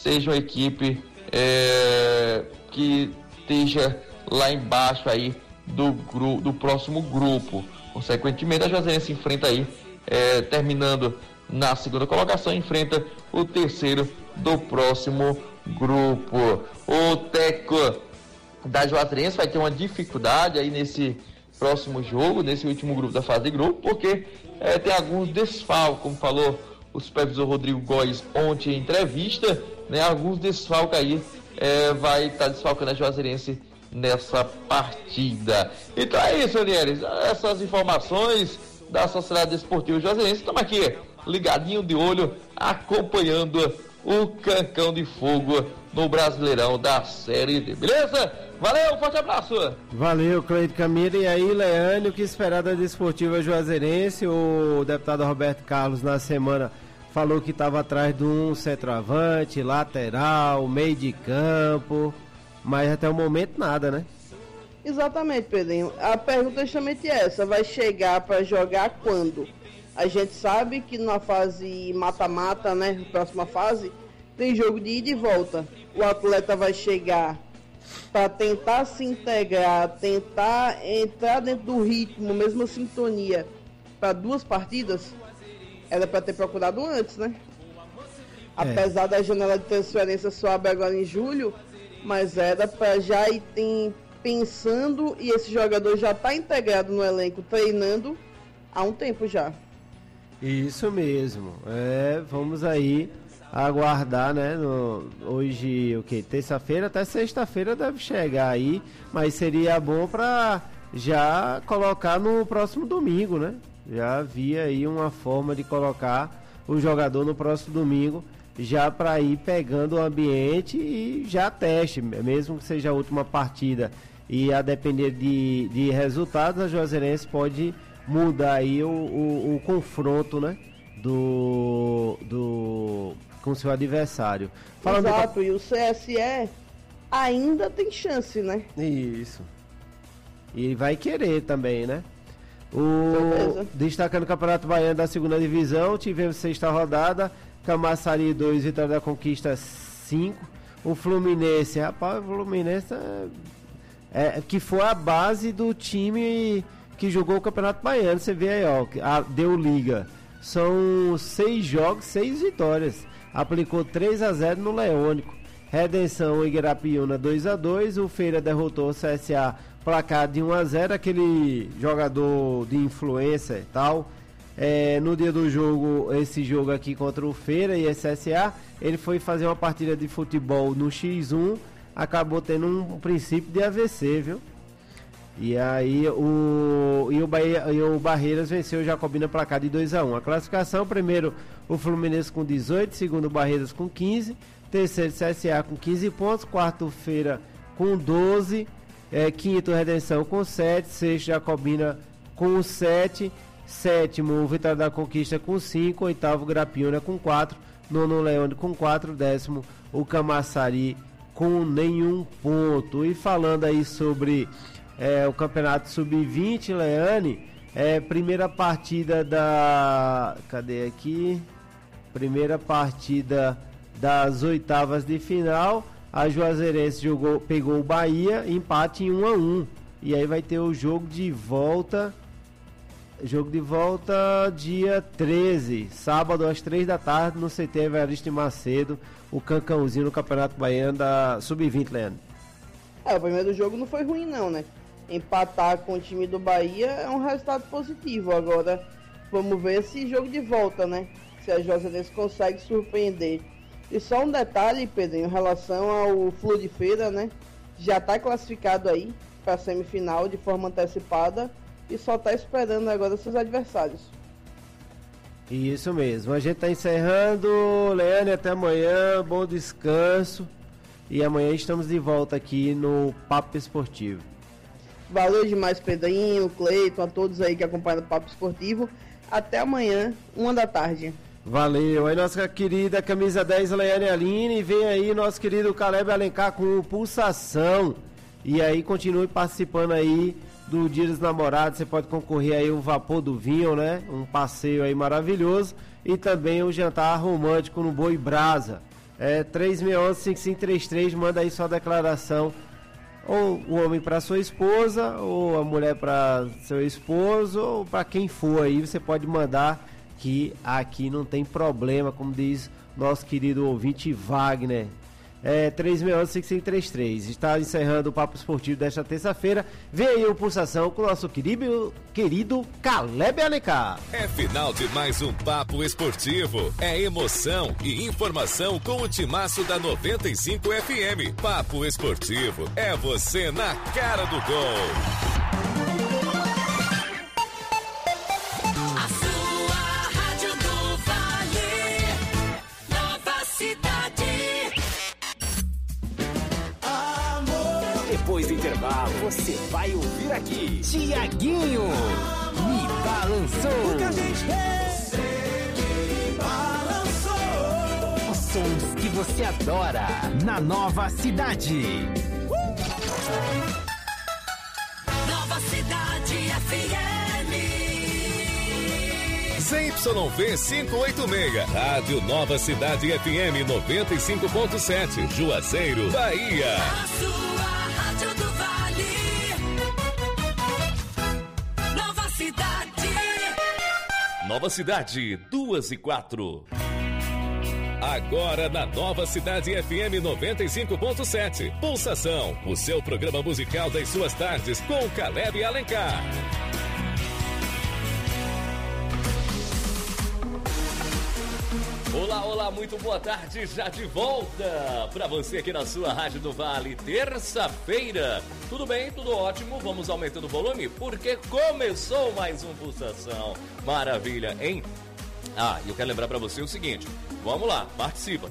seja uma equipe que esteja lá embaixo aí do próximo grupo. Consequentemente, a Juazeirense enfrenta aí, terminando na segunda colocação, enfrenta o terceiro do próximo grupo. O técnico da Juazeirense vai ter uma dificuldade aí nesse próximo jogo, nesse último grupo da fase de grupo, porque tem alguns desfalques, como falou o supervisor Rodrigo Góes ontem em entrevista, né? Alguns desfalques aí, vai estar desfalcando a Juazeirense nessa partida. Então é isso, Anieres, essas informações da Sociedade Desportiva Juazeirense. Estamos aqui ligadinho de olho, acompanhando o Cancão de Fogo no Brasileirão da Série D, beleza? Valeu, forte abraço! Valeu, Cleide Camila. E aí, Leandro, o que esperar da Desportiva Juazeirense? O deputado Roberto Carlos, na semana, falou que estava atrás de um centroavante, lateral, meio de campo, mas até o momento nada, né? Exatamente, Pedrinho. A pergunta é justamente essa: vai chegar para jogar quando? A gente sabe que na fase mata-mata, né, próxima fase, tem jogo de ida e volta. O atleta vai chegar para tentar se integrar, tentar entrar dentro do ritmo, mesma sintonia, para 2 partidas. Era para ter procurado antes, né? Apesar da janela de transferência só abre agora em julho, mas era para já ir pensando, e esse jogador já está integrado no elenco, treinando há um tempo já. Isso mesmo. Vamos aí aguardar, né? Hoje, terça-feira, até sexta-feira deve chegar aí, mas seria bom para já colocar no próximo domingo, né? Já havia aí uma forma de colocar o jogador no próximo domingo, já para ir pegando o ambiente e já teste, mesmo que seja a última partida, e a depender de resultados, a Juazeirense pode mudar aí o confronto, né? Com seu adversário. Exato, e o CSE ainda tem chance, né? Isso. E vai querer também, né? Destacando o Campeonato Baiano da segunda divisão, tivemos 6ª rodada, Camaçari 2, Vitória da Conquista 5. O Fluminense, rapaz, o Fluminense que foi a base do time que jogou o Campeonato Baiano. Você vê aí, ó, deu liga. São 6 jogos, 6 vitórias. Aplicou 3-0 no Leônico. Redenção e Guirapiúna 2-2. O Feira derrotou o CSA, placar de 1-0. Aquele jogador de influência e tal. No dia do jogo, esse jogo aqui contra o Feira e a CSA, ele foi fazer uma partida de futebol no X1. Acabou tendo um princípio de AVC, viu? E aí o Barreiras venceu o Jacobina, placar de 2-1. A classificação: primeiro o Fluminense com 18, segundo o Barreiras com 15, terceiro CSA com 15 pontos, quarto Feira com 12, quinto Redenção com 7, sexto Jacobina com 7, sétimo o Vitória da Conquista com 5, oitavo Grapiúna com 4, nono Leone com 4, décimo o Camaçari com nenhum ponto. E falando aí sobre o Campeonato Sub-20, Leane, primeira partida cadê aqui? Primeira partida das oitavas de final, a Juazeirense pegou o Bahia, empate em 1-1. E aí vai ter o jogo de volta dia 13, sábado às 3 da tarde, no CT Evaristo Macedo, o Cancãozinho no Campeonato Baiano da Sub-20, Leandro. O primeiro jogo não foi ruim não, né? Empatar com o time do Bahia é um resultado positivo. Agora vamos ver esse jogo de volta, né? Se a Juazeirense consegue surpreender. E só um detalhe, Pedro, em relação ao Flu de Feira, né? Já está classificado aí para a semifinal de forma antecipada e só está esperando agora seus adversários. Isso mesmo. A gente está encerrando. Leane, até amanhã. Bom descanso. E amanhã estamos de volta aqui no Papo Esportivo. Valeu demais, Pedrinho, Cleiton, a todos aí que acompanham o Papo Esportivo. Até amanhã, 1 da tarde. Valeu. Aí nossa querida camisa 10, Leane Aline. Vem aí nosso querido Caleb Alencar com Pulsação. E aí continue participando aí do Dia dos Namorados. Você pode concorrer aí o Vapor do Vinho, né? Um passeio aí maravilhoso. E também o jantar romântico no Boi Brasa. 361-5533, manda aí sua declaração, ou o homem para sua esposa, ou a mulher para seu esposo, ou para quem for aí, você pode mandar, que aqui não tem problema, como diz nosso querido ouvinte Wagner. 361-5533. Está encerrando o Papo Esportivo desta terça-feira. Vem aí o Pulsação com o nosso querido Caleb Alencar. É final de mais um Papo Esportivo. É emoção e informação com o timaço da 95 FM. Papo Esportivo é você na cara do gol. Depois do intervalo, você vai ouvir aqui Tiaguinho Me Balançou. O que a gente fez me balançou. Os sons que você adora na Nova Cidade. Nova Cidade FM. ZYV 586, Rádio Nova Cidade FM 95.7, Juazeiro, Bahia. A sua Rádio do Vale. Nova Cidade. Nova Cidade, 2:04. Agora na Nova Cidade FM 95.7. Pulsação, o seu programa musical das suas tardes com Caleb Alencar. Olá, olá, muito boa tarde, já de volta para você aqui na sua Rádio do Vale, terça-feira. Tudo bem, tudo ótimo, vamos aumentando o volume porque começou mais um Pulsação. Maravilha, hein? E eu quero lembrar para você o seguinte, vamos lá, participa,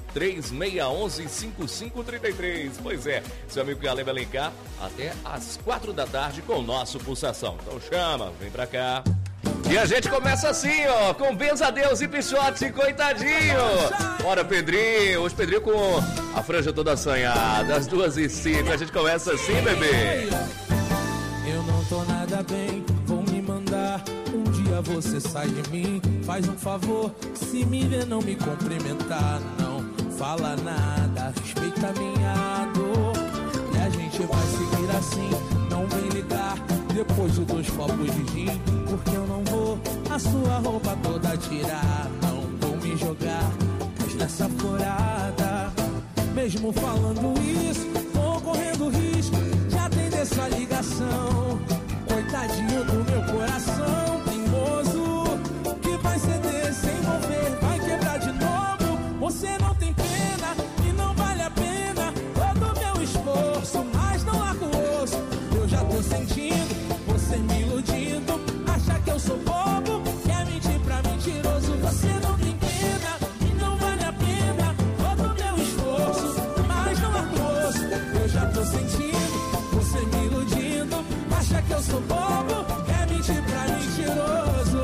3611-5533, pois é, seu amigo Caleb Alencar, até às 4 da tarde com o nosso Pulsação. Então chama, vem pra cá. E a gente começa assim, ó, com Benza a Deus e Pichote, coitadinho. Bora, Pedrinho, hoje Pedrinho com a franja toda assanhada, às 2h05, a gente começa assim, bebê. Eu não tô nada bem, vou me mandar. Um dia você sai de mim, faz um favor. Se me ver, não me cumprimentar, não fala nada, respeita minha dor. E a gente vai seguir assim, não vem ligar depois de 2 copos de gin, porque eu não vou a sua roupa toda tirar. Não vou me jogar nessa furada. Mesmo falando isso, tô correndo risco de atender sua ligação. Coitadinho do meu coração teimoso, que vai ceder sem mover, vai quebrar de novo. Você não tem pena e não vale a pena todo o meu esforço, mas não largo o osso. Eu já tô sentindo você me iludindo, acha que eu sou bobo, quer mentir pra mentiroso. Você não tem pena e não vale a pena todo o meu esforço, mas não largo o osso. Eu já tô sentindo você me iludindo, acha que eu sou bobo, quer mentir pra mentiroso.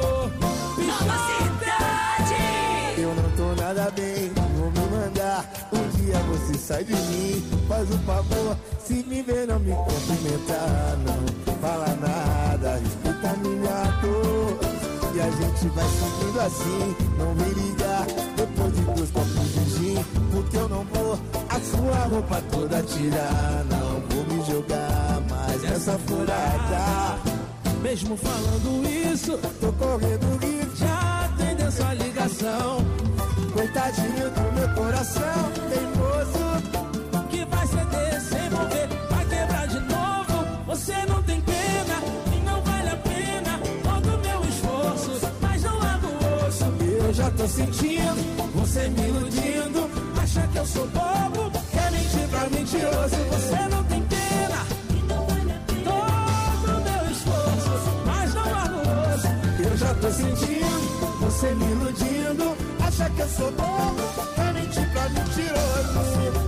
Nova Cidade. Eu não tô nada bem, vou me mandar. Um dia você sai de mim, faz um favor. Se me ver, não me cumprimentar, não fala nada, respeita minha dor. E a gente vai seguindo assim, não me ligar depois de 2 copos de gin, porque eu não vou a sua roupa toda tirar. Não vou me jogar mais nessa furada. Mesmo falando isso, Tô correndo risco, já atendeu sua ligação. coitadinho do meu coração teimoso, Que vai ceder sem mover, vai quebrar de novo. Você não tem pena e não vale a pena todo o meu esforço, mas não largo o osso. eu já tô sentindo Você me iludindo, acha que eu sou bobo, quer mentir pra mentiroso. Você não tem pena e não vale a pena todo o meu esforço, mas não largo o osso. eu já tô sentindo você me iludindo, acha que eu sou bobo, quer mentir pra mentiroso.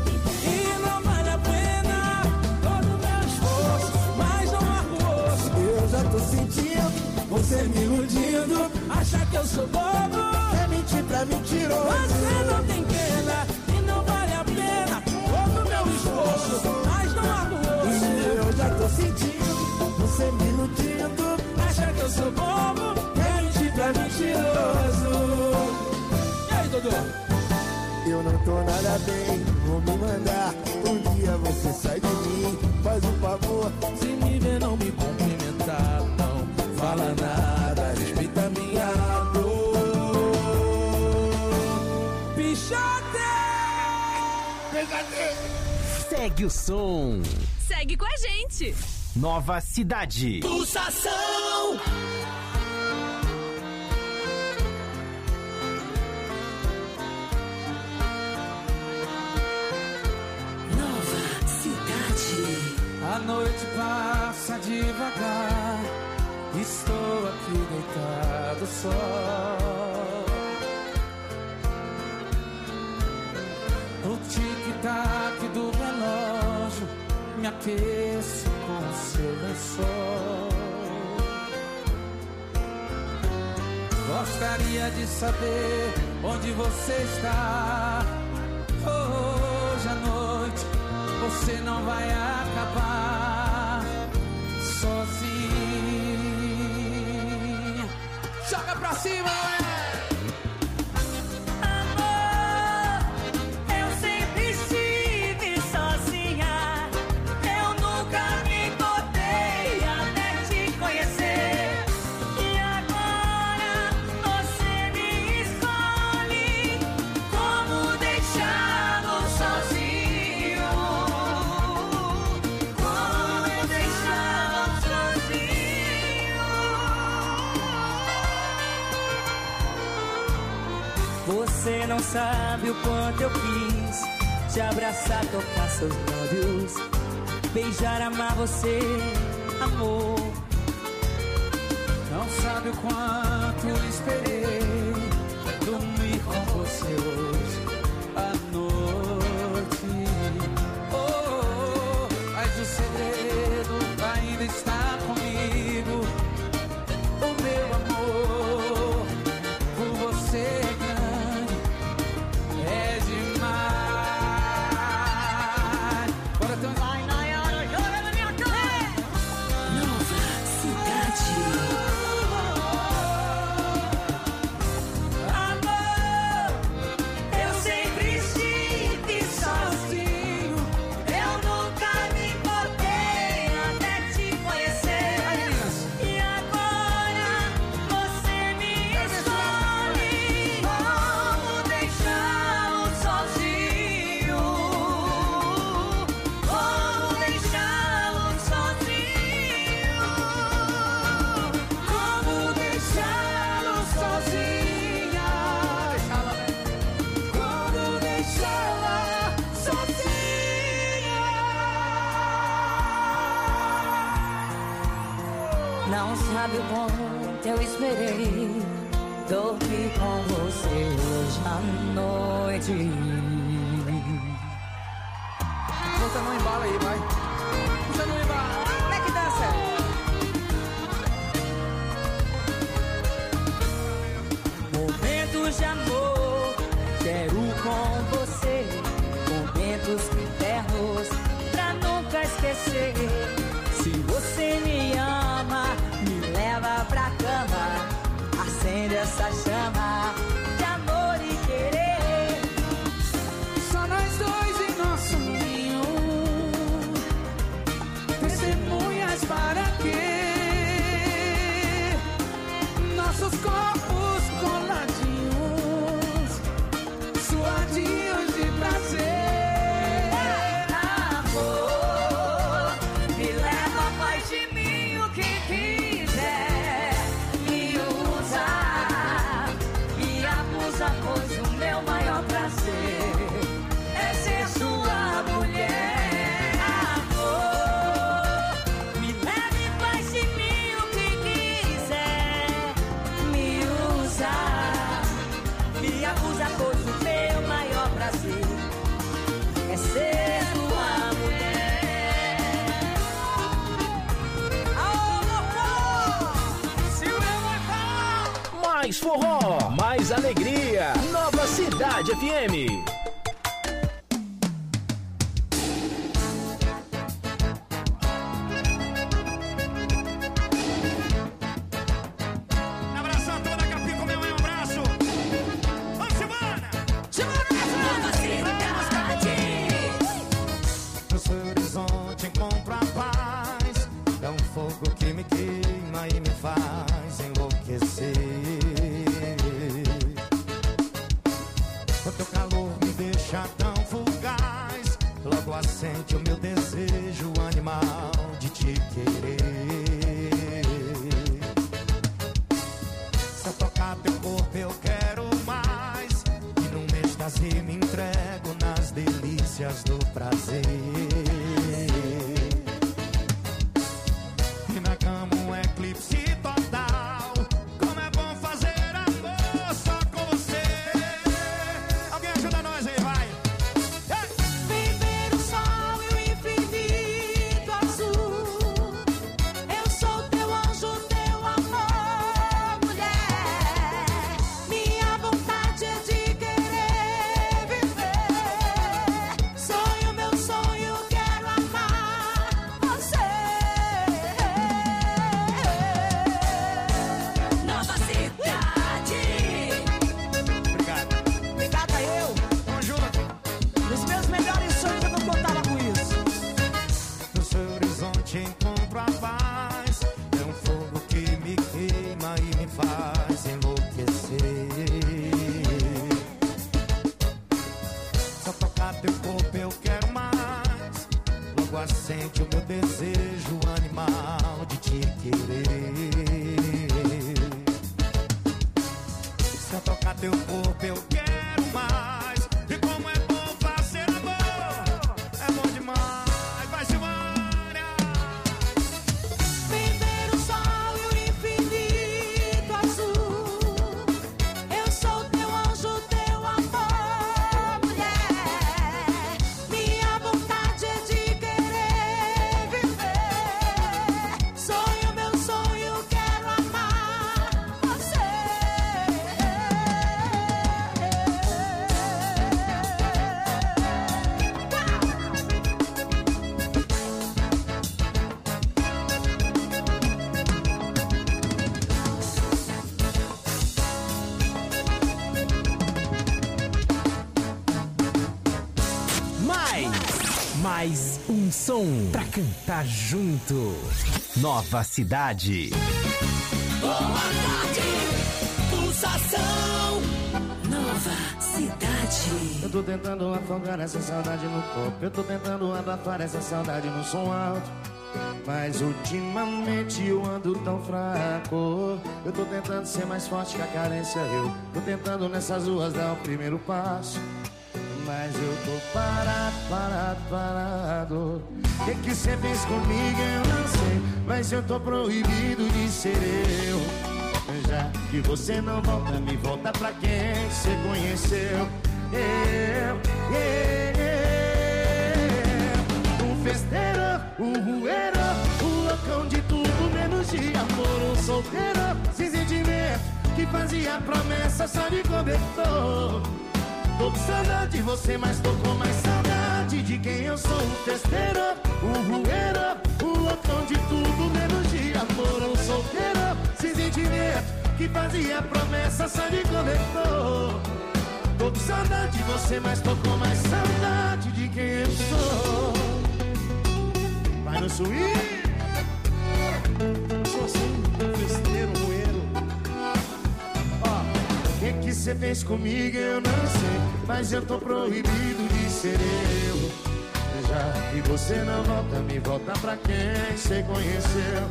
E não vale a pena todo o meu esforço, mas não largo o osso. Eu já tô sentindo você me iludindo, Acha que eu sou bobo, quer mentir pra mentiroso. você não tem pena e não vale a pena todo o meu esforço, mas não largo o osso. Eu já tô sentindo você me iludindo, Acha que eu sou bobo, quer mentir pra mentiroso. e aí, Dodô? Eu não tô nada nada bem, vou me mandar. Um dia você sai de mim, faz um favor. Se me ver não me cumprimentar, não fala nada, respeita minha dor. Pichote! Segue o som. Segue com a gente. Nova Cidade. Pulsação. Nova Cidade. A noite passa devagar, estou aqui deitado só. No tic-tac do relógio, me aqueço com o seu lençol. Gostaria de saber onde você está. Hoje à noite você não vai acabar sozinha. Joga pra cima, é! Você não sabe o quanto eu quis te abraçar, tocar seus lábios, beijar, amar você, amor. Não sabe o quanto esperei dormir com você hoje à noite. Oh, mas o segredo ainda está comigo. O meu amor por você é grande, é demais. Bora ter um... Joga na minha cara. Nova Cidade. Amor, eu sempre estive sozinho. Eu nunca me importei até te conhecer. E agora você me escolhe. Como deixá-lo sozinho? Como deixá-lo sozinho? Como deixá-lo sozinha? Como deixá-la sozinha? Não sabe o quanto eu esperei dormir com você hoje à noite. Puta, não embala aí, vai. Puta, não embala. Como é que dança? Momentos de amor, quero com você. Momentos eternos, pra nunca esquecer. Se você me ama, me leva pra cama. Acende essa chama de amor e querer. Só nós dois em nosso ninho. Testemunhas para quê? Nossos corpos coladinhos, suadinhos de prazer. Amor, me leva, faz de mim o que quiser. Me usa, me abusa, pois o meu maior prazer é ser sua mulher. Amor, me leve, faz de mim o que quiser. Me usa, me abusa, pois o meu maior prazer é ser sua mulher. Aô, louco! Segura o Mais forró, mais alegria. Nova Cidade FM. Abraçar toda a Capim, comeu um abraço. Vamos embora. Nova Cidade. delícias do prazer. E na cama um eclipse total. Como é bom fazer amor só com você. Alguém ajuda nós aí, vai. Viver o sol e o infinito azul. Eu sou teu anjo, teu amor, mulher. Minha vontade é de querer viver. Sonho, meu sonho, quero amar você. Nova cidade. Obrigado. Obrigada eu. Vamos junto. Nos meus melhores sonhos eu não contava com isso. No seu horizonte encontro a paz. É um fogo que me queima e me faz enlouquecer. Só tocar teu corpo eu quero mais. Logo acende o meu desejo animal de te querer. Só tocar teu corpo eu quero mais. E como é bom fazer amor. É bom demais. Vai, Silvânia. Viver o sol e o infinito azul. Eu sou teu anjo, teu amor, mulher. Minha vontade é de querer viver. Sonho, meu sonho, quero amar você. Mais um som pra cantar junto. Nova Cidade. Boa tarde, pulsação. Nova cidade. Eu tô tentando afogar essa saudade no corpo. Eu tô tentando abafar essa saudade no som alto. Mas ultimamente eu ando tão fraco. Eu tô tentando ser mais forte que a carência. Eu tô tentando nessas ruas dar o primeiro passo. Mas eu tô parado. O que cê fez comigo eu não sei. Mas eu tô proibido de ser eu. Já que você não volta, me volta pra quem cê conheceu. Um festeiro, um rueiro, um loucão de tudo menos de amor. Um solteiro, sem sentimento, que fazia promessa só de cobertor. Tô com saudade de você, mas tô com mais saudade de quem eu sou. Um festeiro, um rueiro, um loucão de tudo menos de amor. Um solteiro, sem sentimento, que fazia promessa só de cobertor. Tô com saudade de você, mas tô com mais saudade de quem eu sou. Vai no swing. Sou assim, festeiro, rueiro. O que cê fez comigo eu não sei. Mas eu tô proibido de ser eu. Já que você não volta, me volta pra quem cê conheceu.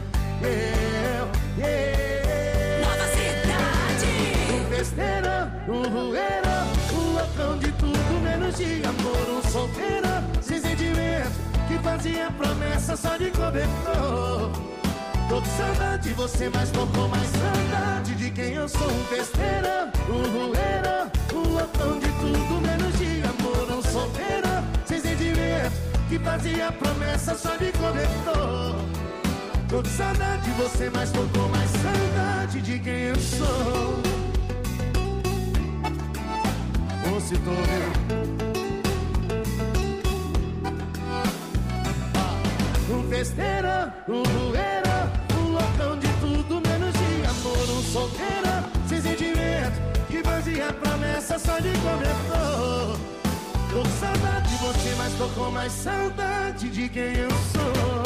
Nova cidade. Um festeiro, um rueiro, um loucão de tudo menos de amor. Um solteiro, sem sentimento, que fazia promessa só de cobertor. Tô com saudade de você, mas tô com mais saudade de quem eu sou. Um festeiro, um rueiro, um loucão de tudo menos de amor. Um solteiro, sem sentimento, que fazia promessa só de cobertor. Tô com saudade de você, mas tô com mais saudade de quem eu sou. Ô, se tô um festeiro, um rueiro, um loucão de tudo menos de amor. Um solteiro, sem sentimento, que fazia promessa só de cobertor. Tô com saudade de você, mas tô com mais saudade de quem eu sou.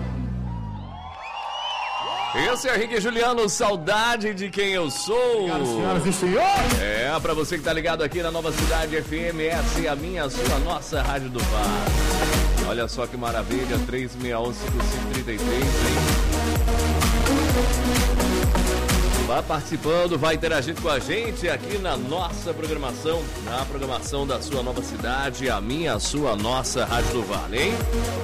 Esse é Henrique e Juliano, saudade de quem eu sou. Obrigado, senhoras e senhores. É, pra você que tá ligado aqui na Nova Cidade FM, essa é a minha, a sua, nossa Rádio do Bar. Olha só que maravilha, 3615-5533, hein? Vai participando, vai interagindo com a gente aqui na nossa programação, na programação da sua nova cidade, a minha, a sua, a nossa Rádio do Vale, hein?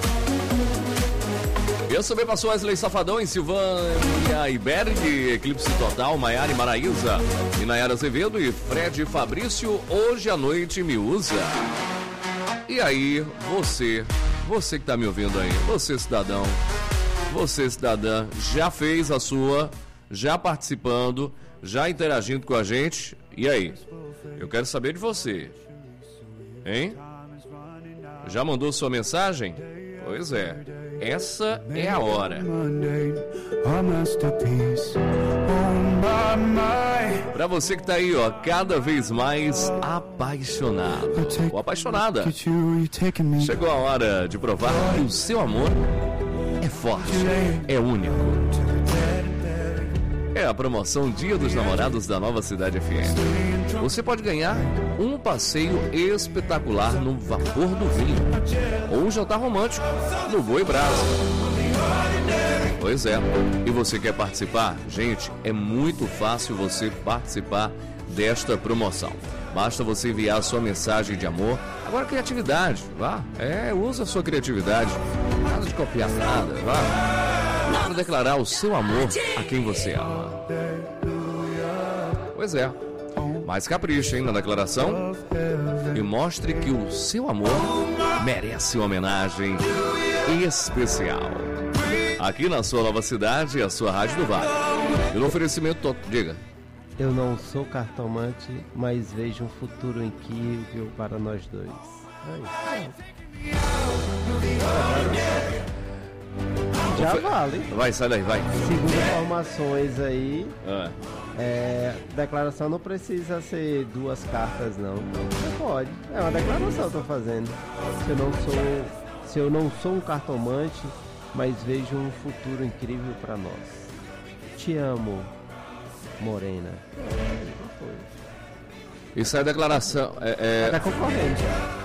Eu também passou Wesley Safadão em Silvânia e Berg, Eclipse Total, Maiara e Maraísa, e Nayara Azevedo e Fred Fabrício, hoje à noite me usa. E aí, você que tá me ouvindo aí, você cidadão, você cidadã, já fez a sua, já participando, já interagindo com a gente, e aí? Eu quero saber de você, hein? Já mandou sua mensagem? Pois é. Essa é a hora. Pra você que tá aí, ó, cada vez mais apaixonado ou apaixonada, chegou a hora de provar que o seu amor é forte, é único. É a promoção Dia dos Namorados da Nova Cidade FM. Você pode ganhar um passeio espetacular no Vapor do Vinho ou um jantar romântico no Boi Brasa. Pois é, e você quer participar? Gente, é muito fácil você participar desta promoção. Basta você enviar a sua mensagem de amor. Agora, criatividade, vá. Usa a sua criatividade. Nada de copiar nada, vá. Para declarar o seu amor a quem você ama. Pois é. Mas capricha, hein, na declaração. E mostre que o seu amor merece uma homenagem especial. Aqui na sua nova cidade, a sua Rádio do Vale. E no oferecimento, diga. Eu não sou cartomante, mas vejo um futuro incrível para nós dois. Já vale. Vai, sai daí, vai. Segundo informações aí, declaração não precisa ser 2 cartas, não. Você pode. É uma declaração que eu tô fazendo. Se eu não sou um cartomante, mas vejo um futuro incrível para nós. Te amo, Morena. Isso é declaração. É da concorrente.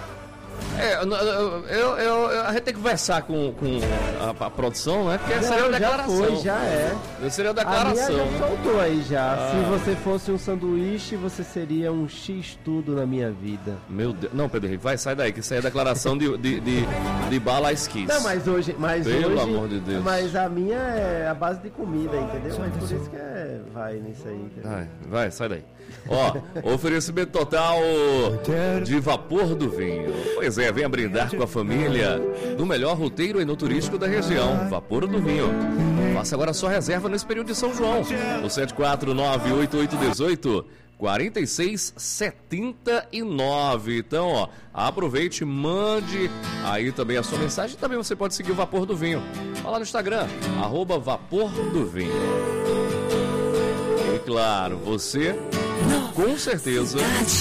A gente tem que conversar com a produção, né? Porque seria uma declaração. Já foi, já é. Seria uma declaração. A minha já soltou aí já. Se você fosse um sanduíche, você seria um X tudo na minha vida. Meu Deus. Não, Pedro Henrique, vai, sai daí, que isso aí é declaração de bala esquis. Não, mas hoje... Pelo amor de Deus. Mas a minha é a base de comida, entendeu? Mas por isso que vai nisso aí, entendeu? Vai, sai daí. Ó, oferecimento total de Vapor do Vinho. Pois é, venha brindar com a família no melhor roteiro enoturístico da região, Vapor do Vinho. Faça agora a sua reserva nesse período de São João, no 749-8818-4679. Então, ó, aproveite, mande aí também a sua mensagem. Também você pode seguir o Vapor do Vinho. Vai lá no Instagram, @Vapor do Vinho. E claro, você com certeza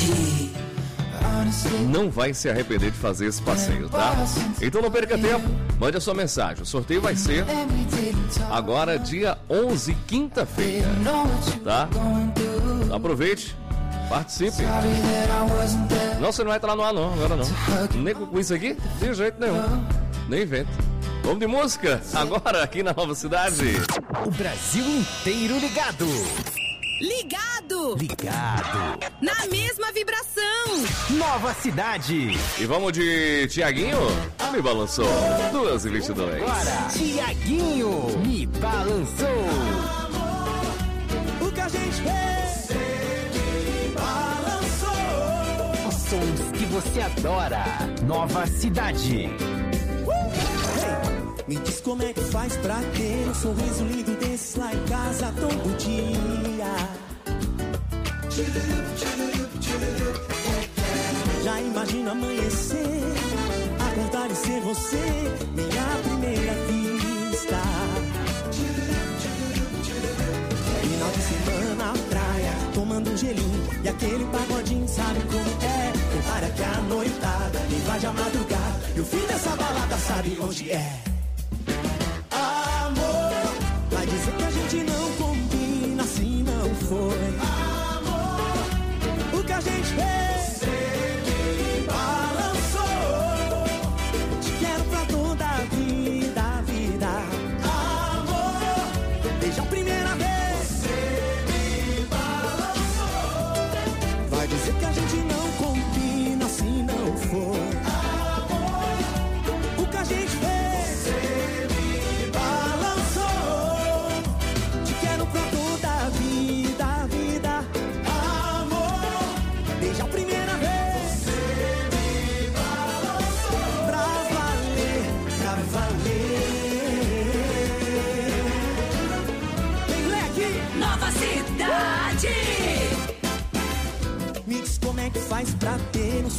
não vai se arrepender de fazer esse passeio, tá? Então não perca tempo, mande a sua mensagem. O sorteio vai ser agora dia 11, quinta-feira, tá? Aproveite, participe. Não, você não vai entrar no ar não, agora não. Nem com isso aqui, de jeito nenhum. Nem inventa. Vamos de música, agora aqui na Nova Cidade. O Brasil inteiro ligado. Ligado! Ligado. Na mesma vibração. Nova Cidade. E vamos de Tiaguinho, me balançou. 2h22. Agora, Tiaguinho, me balançou. O que a gente fez? Me balançou. Os sons que você adora. Nova Cidade. Me diz como é que faz pra ter um sorriso lindo desse lá em casa todo dia. Já imagino amanhecer, acordar e ser você, minha primeira vista. Final de semana, praia, tomando um gelinho e aquele pagodinho, sabe como é? Prepara que a noitada invade a madrugada e o fim dessa balada sabe onde é. Vai dizer que a gente não combina, assim não foi. Amor, o que a gente fez? Me balançou. Te quero pra toda a vida, vida. Amor, desde a primeira vez.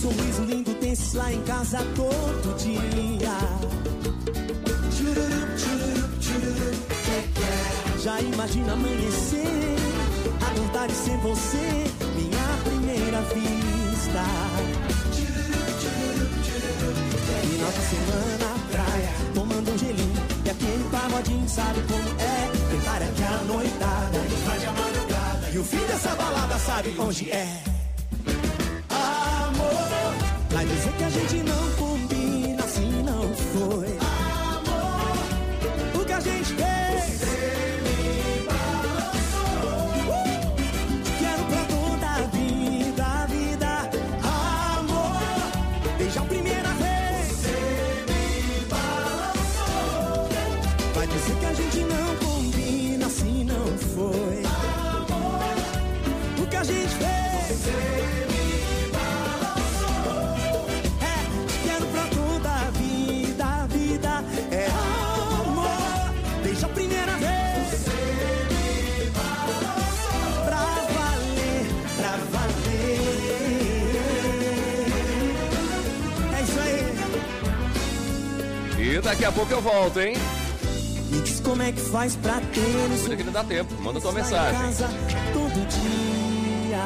sorriso lindo desses lá em casa todo dia. Tchururup, tchururup, tchururup, já imagina amanhecer, acordar e ser você, minha primeira vista. Final de semana, praia, tomando um gelinho, e aquele pagodinho sabe como é. Prepara que a noitada vai de madrugada, e o fim dessa balada sabe onde é. Amor, vai dizer que a gente não combina, assim não foi. Amor, o que a gente fez, você me balançou. Quero pra toda a vida, a vida. Amor, desde a primeira vez, você me balançou. Vai dizer que a gente não combina, assim não foi. Amor, o que a gente fez, você me balançou. Quero pra toda a vida, a vida. É amor, desde a primeira vez, você me balançou. Pra valer, pra valer. É isso aí. E daqui a pouco eu volto, hein? Me diz como é que faz pra ter isso. Cuida que não dá tempo, manda tua Sai em mensagem. casa todo dia.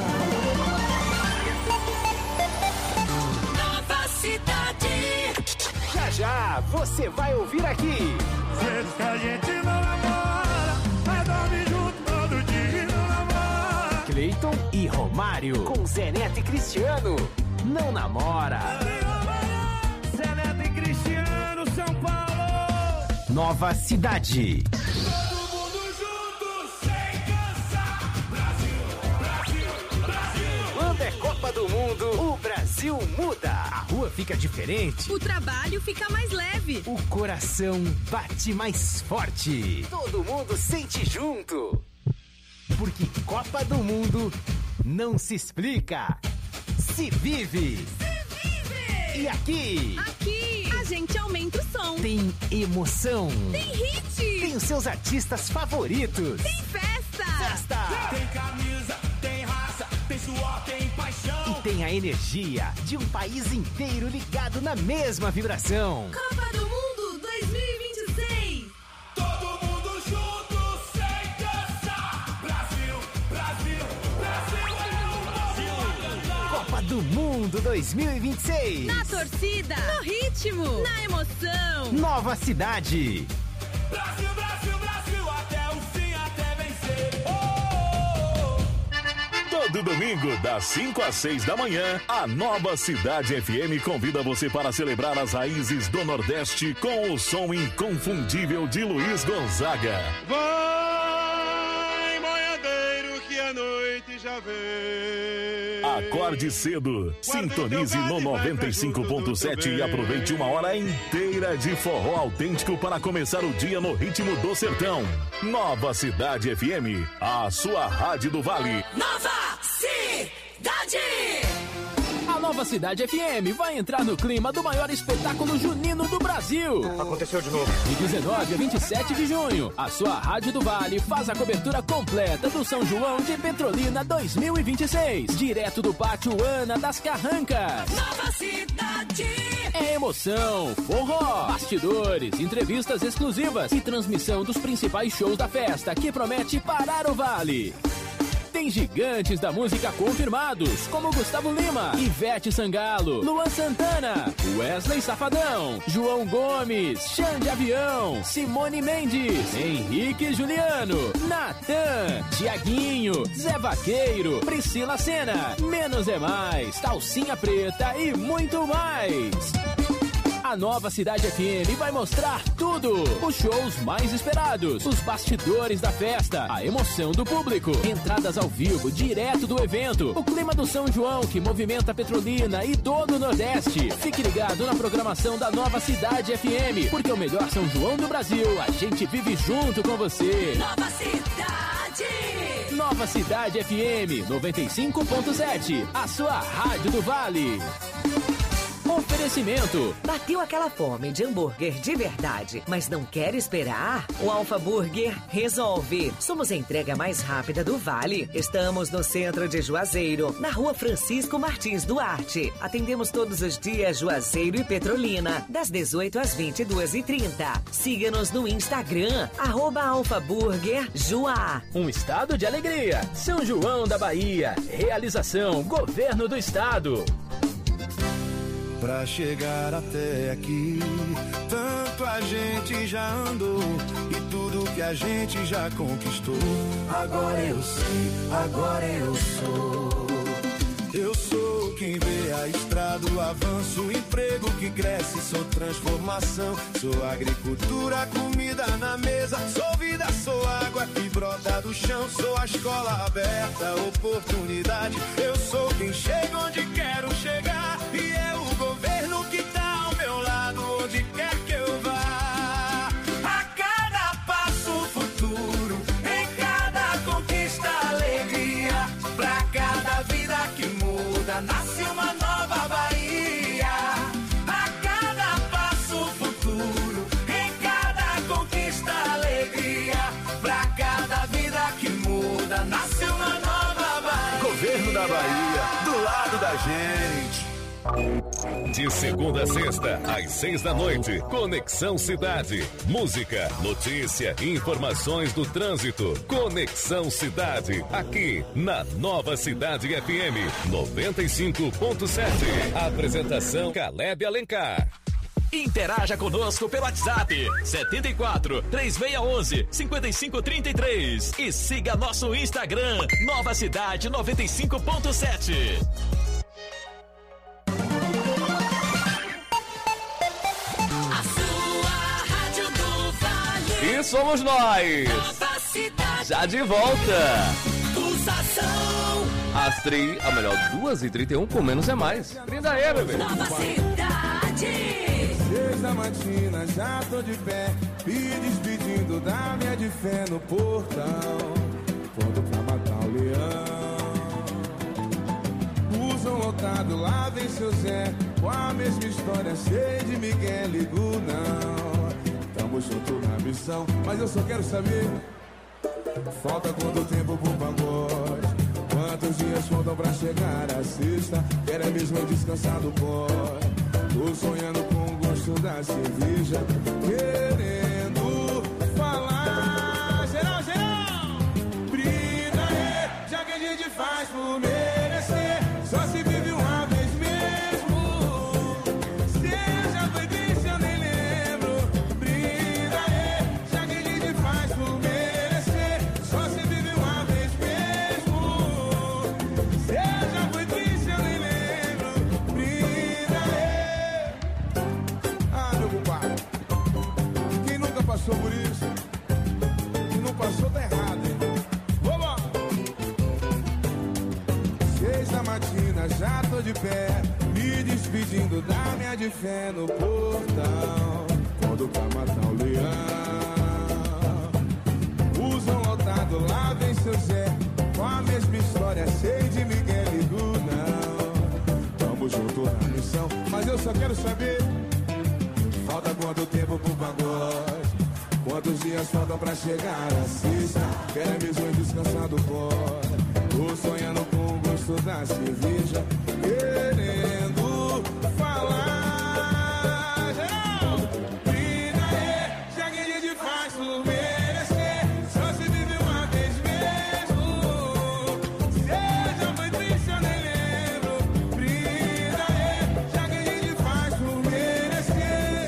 Nova Cidade. Já já você vai ouvir aqui. Vezes que a gente não namora, mas dorme junto todo dia e não namora. Cleiton e Romário com Zé Neto e Cristiano. Não namora. Zé Neto e Cristiano, São Paulo. Nova Cidade. Todo mundo junto, sem cansar. Brasil, Brasil, Brasil. Quando é Copa do Mundo, o Brasil muda. A rua fica diferente. O trabalho fica mais leve. O coração bate mais forte. Todo mundo sente junto. Porque Copa do Mundo não se explica, se vive. E aqui Aqui, a gente aumenta o som. tem emoção. Tem hit. Tem os seus artistas favoritos. Tem festa. Festa. Tem camisa, tem raça, tem suor, tem paixão. E tem a energia de um país inteiro ligado na mesma vibração. Copa do Mundo 2026. Todo mundo junto, sem cansar. Brasil, Brasil, Brasil é o Brasil a cantar. Copa do Mundo 2026. Na torcida. No ritmo. Na emoção. Nova Cidade. Brasil, Brasil, Brasil, até o fim, até vencer. Oh, oh, oh. Todo domingo, das 5 às 6 da manhã, a Nova Cidade FM convida você para celebrar as raízes do Nordeste com o som inconfundível de Luiz Gonzaga. Vai, boiadeiro, que a noite já vem. Acorde cedo, sintonize no 95.7 e aproveite uma hora inteira de forró autêntico para começar o dia no ritmo do sertão. Nova Cidade FM, a sua rádio do Vale. Nova Cidade. A Nova Cidade FM vai entrar no clima do maior espetáculo junino do Brasil. Aconteceu de novo. De 19 a 27 de junho, a sua Rádio do Vale faz a cobertura completa do São João de Petrolina 2026. Direto do Pátio Ana das Carrancas. Nova Cidade. É emoção, forró, bastidores, entrevistas exclusivas e transmissão dos principais shows da festa que promete parar o Vale. Tem gigantes da música confirmados, como Gustavo Lima, Ivete Sangalo, Luan Santana, Wesley Safadão, João Gomes, Xande Avião, Simone Mendes, Henrique Juliano, Natan, Tiaguinho, Zé Vaqueiro, Priscila Sena, Menos é Mais, Calcinha Preta e muito mais. A Nova Cidade FM vai mostrar tudo. Os shows mais esperados, os bastidores da festa, a emoção do público, entradas ao vivo direto do evento, o clima do São João que movimenta Petrolina e todo o Nordeste. Fique ligado na programação da Nova Cidade FM, porque o melhor São João do Brasil a gente vive junto com você. Nova Cidade. Nova Cidade FM 95.7, a sua rádio do Vale. Oferecimento. Bateu aquela fome de hambúrguer de verdade, mas não quer esperar? O Alfa Burger resolve. Somos a entrega mais rápida do Vale. Estamos no centro de Juazeiro, na rua Francisco Martins Duarte. Atendemos todos os dias Juazeiro e Petrolina, das 18 às 22h30. Siga-nos no Instagram, @alfaburgerjuá. Um estado de alegria. São João da Bahia. Realização Governo do Estado. Pra chegar até aqui, tanto a gente já andou e tudo que a gente já conquistou. Agora eu sei, agora eu sou. Eu sou quem vê a estrada, o avanço, o emprego que cresce, sou transformação. Sou agricultura, comida na mesa, sou vida, sou água que brota do chão. Sou a escola aberta, oportunidade. Eu sou quem chega onde quero chegar e é o governo que tá ao meu lado, onde quer que eu vá. A cada passo futuro, em cada conquista alegria, pra cada vida que muda, nasce uma nova Bahia. A cada passo futuro, em cada conquista alegria, pra cada vida que muda, nasce uma nova Bahia. Governo da Bahia, do lado da gente. De segunda a sexta, às 6 da noite, Conexão Cidade. Música, notícia, informações do trânsito. Conexão Cidade, aqui na Nova Cidade FM 95.7. Apresentação Caleb Alencar. Interaja conosco pelo WhatsApp 74 3611 5533 e siga nosso Instagram Nova Cidade 95.7. E somos nós! Já de volta! Pulsação! Às 2h31, com menos é mais. Brinda aí, bebê! Nova Cidade! 6 da matina, já tô de pé, me despedindo da minha de fé no portão. Pronto pra matar o leão. Usam lotado, lá vem seu Zé, com a mesma história, cheia de Miguel, ligo não. Tamo junto na missão, mas eu só quero saber, falta quanto tempo pro pagode? Quantos dias faltam pra chegar a sexta? Quero é mesmo descansar do pó. Tô sonhando com o gosto da cerveja, querendo falar. Geral, geral! Brinda aí, já que a gente faz por merecer. Só se vive uma vez mesmo. Seja foi triste, eu nem lembro. Brinda aí, já que a gente faz por merecer. Só se vive uma vez mesmo. Seja foi triste, eu nem lembro. Brinda aí. Ah, meu compadre, quem nunca passou por isso? Quem não passou tá errado, hein? Vamos! 6 da matina, já tô de pé, me despedindo da minha de fé no portão. Quando pra matar o leão, usam lotado, lá vem seu Zé, com a mesma história, cheio de Miguel e não. Tamo junto na missão, mas eu só quero saber, falta quanto tempo pro pagode? Quantos dias faltam pra chegar a sexta? Quero é mesmo descansar do pó. Tô sonhando com o gosto da cerveja, querendo falar. Geral, brinda aí, já que a gente faz por merecer. Só se vive uma vez mesmo. Seja foi triste, eu nem lembro. Brinda aí, já que a gente faz por merecer.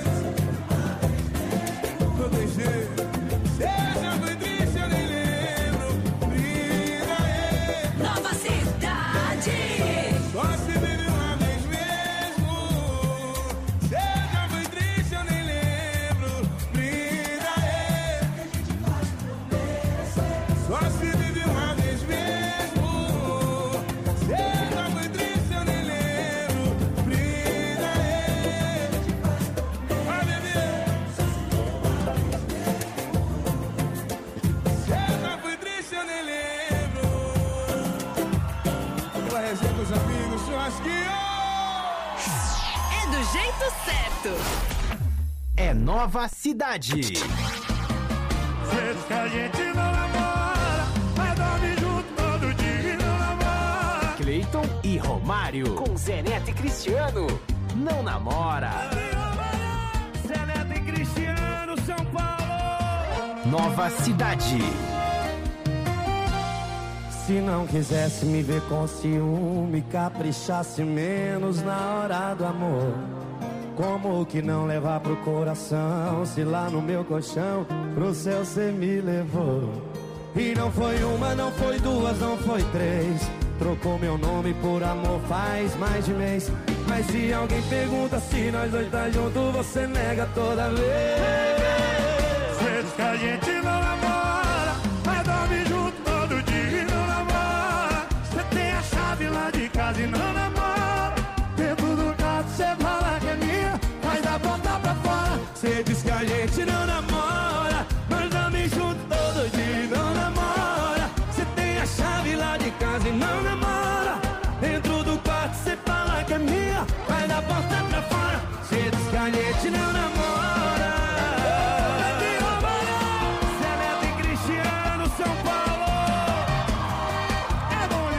Não tem jeito. Seja foi triste, eu nem lembro. Brinda aí. Nova Cidade! Só se vive uma vez jeito certo. É Nova Cidade. Sei que a gente não namora, mas dorme junto todo dia e não namora. Cleiton e Romário, com Zé Neto e Cristiano. Não namora. Zé Neto e Cristiano, São Paulo. Nova Cidade. Se não quisesse me ver com ciúme, caprichasse menos na hora do amor. Como que não levar pro coração, se lá no meu colchão pro céu cê me levou? E não foi uma, não foi duas, não foi três. Trocou meu nome por amor faz mais de mês. Mas se alguém pergunta se nós dois tá junto, você nega toda vez. Sei que a gente não namora, mas dorme junto todo dia e não namora. Você tem a chave lá de casa e não namora. Dentro do quarto cê fala que é minha, mas dá porta pra fora. Cê diz que a gente não namora, mas dorme junto todo dia e não namora. Cê tem a chave lá de casa e não namora. Dentro do quarto cê fala que é minha, mas dá porta pra fora. Cê diz que a gente não namora. Zé Neto e Cristiano, São Paulo. É bom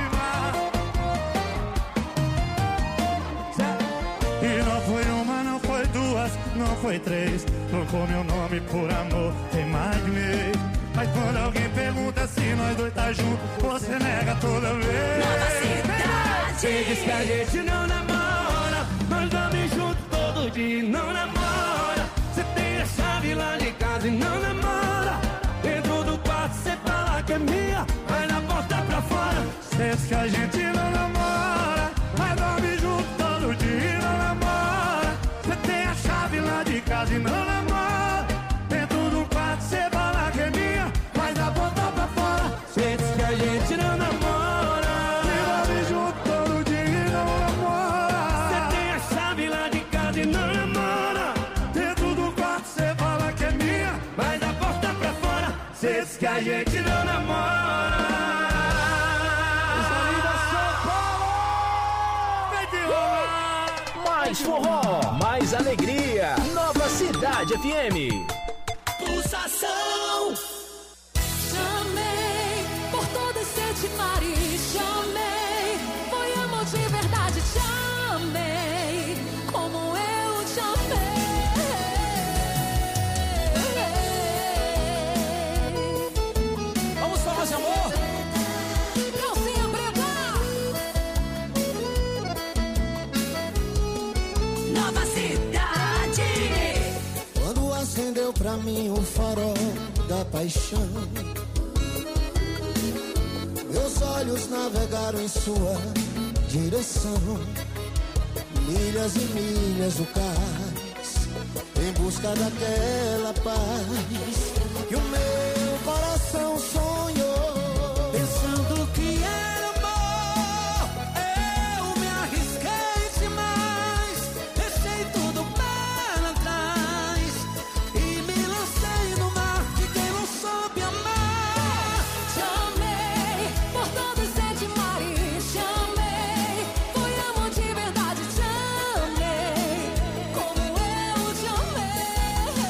demais. E não foi uma, não foi duas, não foi três. Trocou meu nome por amor, tem mais de mês. Mas quando alguém pergunta se nós dois tá junto, você nega toda vez. Nova Cidade. Cê diz que a gente não namora, mas dorme junto todo dia e não namora. Cê tem a chave lá de casa e não namora. Dentro do quarto cê fala que é minha, vai na porta pra fora. Cê diz que a gente não namora, mas dorme junto todo dia e não namora. Cê tem a chave lá de casa e não namora. Dentro do quarto cê fala que é minha, mas dá porta pra fora. Cê diz que a gente não namora, e dorme junto todo dia e não namora. cê tem a chave lá de casa e não namora. Dentro do quarto cê fala que é minha, Vai da porta pra fora. Cê diz que a gente não namora. Mais forró, mais alegria. Nova Cidade FM. Pulsação. Chamei por todo esse sete mares. Chamei, foi amor de verdade. Chamei, como eu te amei. Vamos falar de amor. Calcinha preta. Nova Cidade. Quando acendeu pra mim o farol da paixão, meus olhos navegaram em sua direção. Milhas e milhas do cais, em busca daquela paz que o meu coração sonhou. Pensando que era amor, eu me arrisquei demais. Deixei tudo para trás e me lancei no mar de quem não soube amar. Chamei por todos os sete mares. Chamei, foi amor de verdade. Chamei, como eu te amei.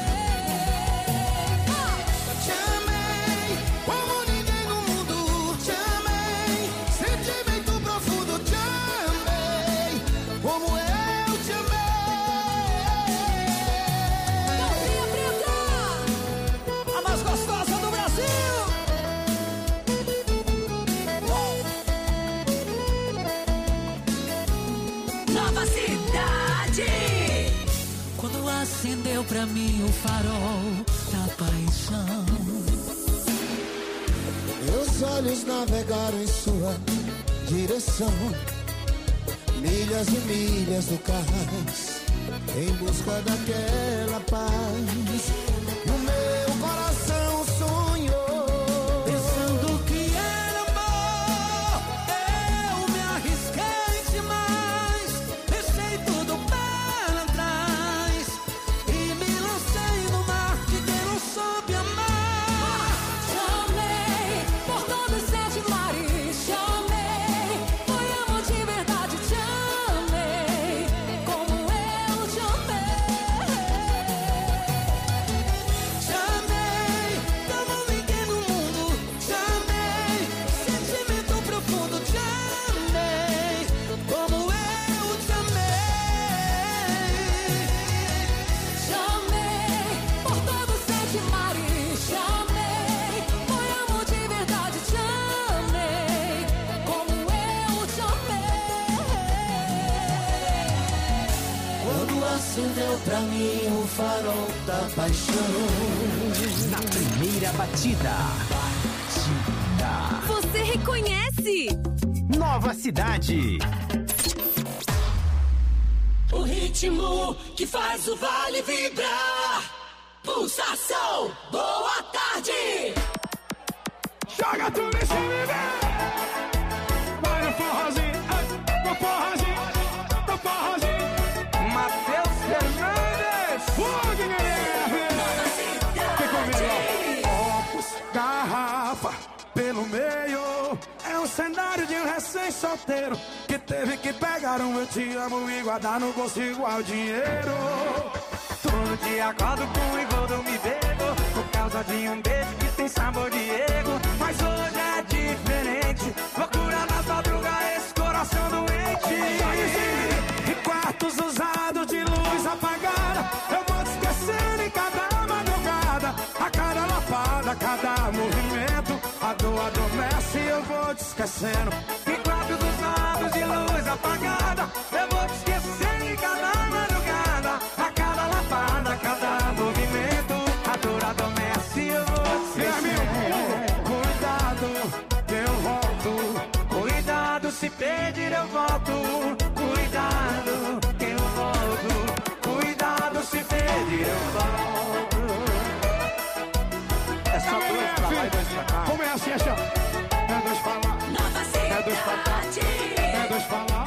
Chamei como ninguém no mundo. Chamei, sentimento profundo. Chamei, como eu te amei. Calcinha preta. A mais gostosa do Brasil. Nova Cidade. Quando acendeu pra mim o farol da paixão, Meus olhos navegaram em sua direção. Milhas e milhas do cais, em busca daquela paz. E o meu coração sonhou. Pensando que era amor, eu me arrisquei demais. Deixei tudo para trás e me lancei no mar de quem não soube amar. chamei por todos os sete mares. Chamei, foi amor de verdade. Chamei, como eu te amei. pra mim o farol da paixão. Na primeira batida. Você reconhece? Nova Cidade. O ritmo que faz o vale vibrar. Pulsação, boa tarde. Joga tudo em cima. Vai no forrozinho, no forrozinho, no forrozinho. Matheus Fernandes. Fogo, copos, garrafa, pelo meio. É um cenário de um recém-solteiro que teve que pegar um eu te amo e guardar no bolso igual dinheiro. Todo dia acordo com o engodo me bebo por causa de um beijo que tem sabor de ego. Mas hoje é diferente, loucura nas madrugas, esse coração doente. Em quartos usados de luz apagada, eu vou te esquecendo em cada madrugada. A cada lapada, cada movimento, a dor adormece e eu vou te esquecendo. Em quartos usados de luz apagada, eu vou te esquecendo em cada madrugada. A cada lapada, cada movimento, a dor adormece e eu vou te esquecendo. Cuidado, eu volto. Cuidado, se pedir eu volto. Cuidado, que eu volto. Cuidado, se pedir eu volto. É só dois pra lá e dois pra cá. Como é assim, assim, ó? É dois pra lá, é dois pra cá, é dois pra lá.